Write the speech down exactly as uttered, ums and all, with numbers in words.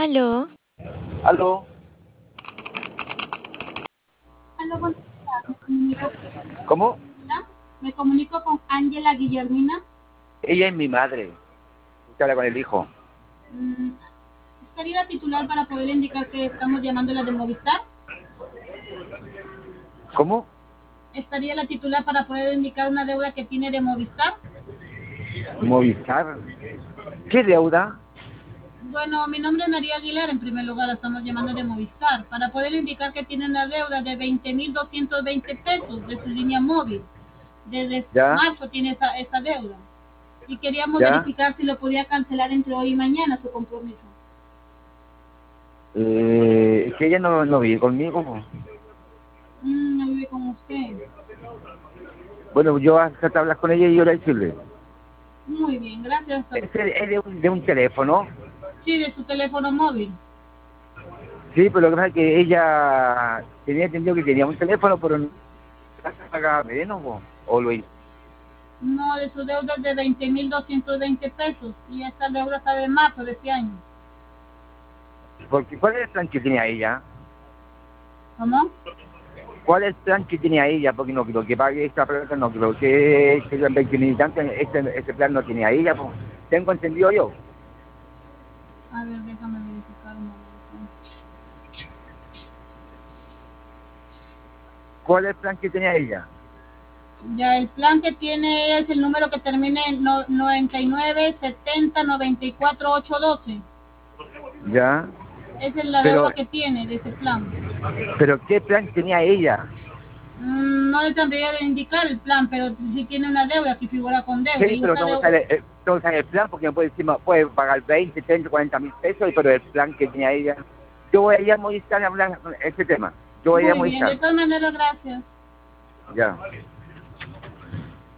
Aló. Aló, Aló, buenos días. Me comunico con ¿cómo? Ángela. Me comunico con Ángela Guillermina. Ella es mi madre. Usted habla con el hijo. Mm, ¿Estaría la titular para poder indicar que estamos llamándola de Movistar? ¿Cómo? ¿Estaría la titular para poder indicar una deuda que tiene de Movistar? Movistar. ¿Qué deuda? Bueno, mi nombre es María Aguilar. En primer lugar, la estamos llamando de Movistar para poder indicar que tiene una deuda de veinte mil doscientos veinte pesos de su línea móvil. Desde ¿Ya? marzo tiene esa, esa deuda. Y queríamos ¿Ya? verificar si lo podía cancelar entre hoy y mañana su compromiso. Eh, es que ella no, no vive conmigo, po. Mm, no vive con usted. Bueno, yo hasta te hablas con ella y yo le decirle. Muy bien, gracias. Es, de es de un, de un teléfono. Sí, de su teléfono móvil. Sí, pero lo que pasa es que ella tenía entendido que tenía un teléfono, pero no pagaba menos, po. O lo hizo. No, de su deuda es de veinte mil doscientos veinte pesos. Y esta deuda está de marzo de este año. Porque, ¿cuál es el plan que tenía ella? ¿Cómo? ¿Cuál es el plan que tenía ella? Porque no creo que pague esta plata, no creo que sean veinte mil y tanto, este, este plan no tenía ella, pues. Tengo entendido yo. A ver, déjame verificar un momento. ¿Cuál es el plan que tenía ella? Ya, el plan que tiene es el número que termina en no- noventa y nueve setenta noventa y cuatro ocho doce. Ya. Esa es la Pero, deuda que tiene de ese plan. pero ¿qué plan tenía ella? Mm, no le tendría de indicar el plan, pero sí tiene una deuda que figura con deuda. Sí, Y pero esa tengo que deuda, saber, eh, tengo que saber el plan porque no puede decir, puede pagar veinte, treinta, cuarenta mil pesos, pero el plan que tenía ella. Yo voy a ir a Movistar a hablar con ese tema. Yo voy a ir a muy bien, Movistar. de todas maneras, gracias. Ya.